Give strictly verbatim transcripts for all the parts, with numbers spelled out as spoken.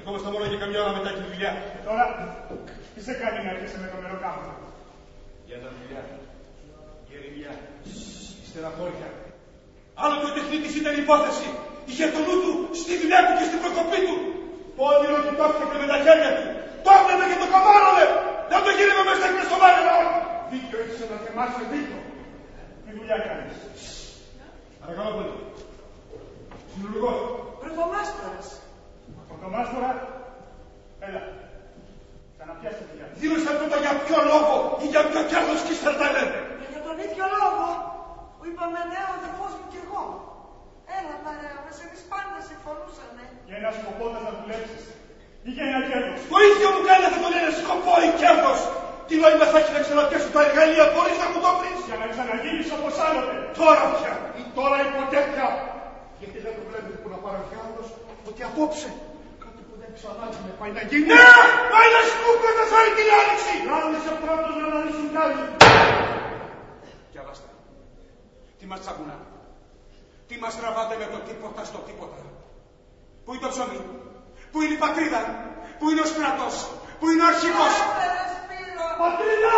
Βρισκόμαστε μόνο για καμιά ώρα μετά τη δουλειά. Και τώρα, τι σε κάνει να έρχεσαι με το μεροκάμπο? Για τα δουλειά. Γεριλιά. Στεναχώρια. Άλλοτε ο τεχνίτης ήταν υπόθεση. Είχε το νου του στη δουλειά του και στην προκοπή του. Το όνειρο του το έφτιαχνε με τα χέρια του. Το έπρεπε και το καμάρωνε. Δεν το γύρευε μέσα και στο μάρεμα. Δίκιο έχεις να θεμάσαι, δίκιο. Τι δουλειά κάνεις? Παρακαλώ πολύ. Συνολογός. Πρωτομάστορας. Πρωτομάστορα. Έλα. Ξαναπιάστε δουλειά. Δήλωσαν τότε για ποιο λόγο ή για ποιο κέρδος κι ύστερα τα λένε. Και για τον ίδιο λόγο που είπαμε ναι, ο αδερφός μου κι εγώ. Έλα παρέα μας, εμείς πάντα συμφωνούσαμε. Για ένα σκοπό θα τα δουλέψεις. Ή για ένα κέρδος. Το ίδιο μου κάνει θα το λένε σκοπό ή κέρδος. Τι νόημα θα έχει να ξαναπιάσω τα εργαλεία χωρίς να μου το βρεις? Για να ξαναγίνεις όπως άλλοτε. Τώρα πια. Ή τώρα ή ποτέ πια. Γιατί δεν το βλέπετε που να παραγγεί άλλος ότι απόψε κάτι που δεν ξανάζει με πάει να γίνει. Ναι! Πάει να σκούπε να φέρει την άνοιξη. Ράδεσαι πρώτος να αναλύσουν κι άλλοι. Κι άλλαστε. Τι μας τσακουνάτε? Τι μας τραβάτε με το τίποτα στο τίποτα? Πού είναι το ψωμί? Πού είναι η πατρίδα? Πού είναι ο στρατός? Πού είναι ο αρχηγός? Πατρίδα!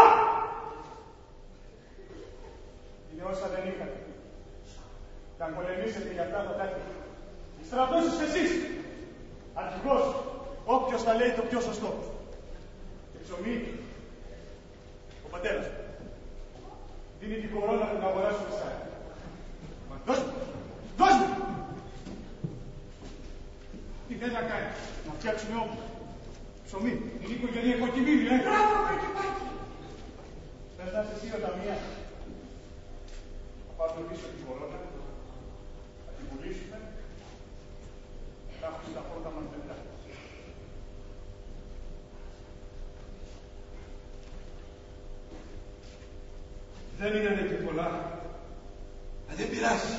Είναι όσα δεν είχατε. Θα πολεμήσετε για αυτά τα τάχη. Στρατός είστε εσείς. Αρχηγός, όποιος θα λέει το πιο σωστό. Και ψωμί, ο πατέρας μου. Δίνει την κορώνα που να αγοράσουμε σαν. Δώσ' μου, δώσ' μου. Τι θέλει να κάνει? Να φτιάξουμε όπλα. Ψωμί, την οικογένεια κοκκινίλη, ε. Μπράβο, Κακυπάκη. Θες να είσαι εσύ ο ταμεία? Θα πάρουμε πίσω την κορώνα, θα την πουλήσουμε, θα έχουμε τα πρώτα μας μετά. Δεν είναι και πολλά. Αλλά δεν πειράζει.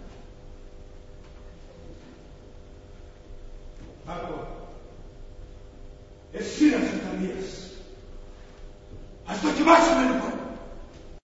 Άκω. Εσύ να σε ταμείας. Ας δοκιμάσουμε λοιπόν.